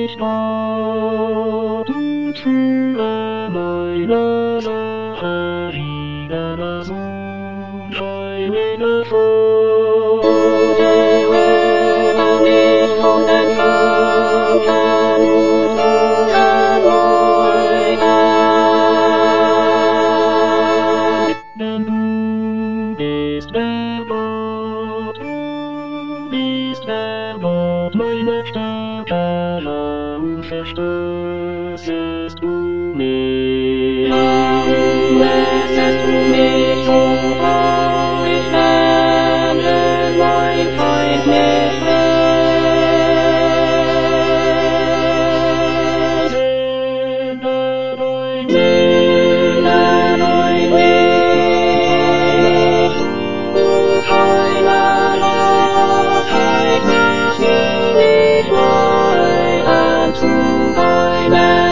nicht warten zu meiner Sache, wieder das unscheinige denn du bist der Gott, meine Stärke, darum verstößest du mich. Darum lässest du mich so traurig werden, mein Feind mich will. Sehne dein Licht, du Heiler, zeig mich nicht weiter zu deinem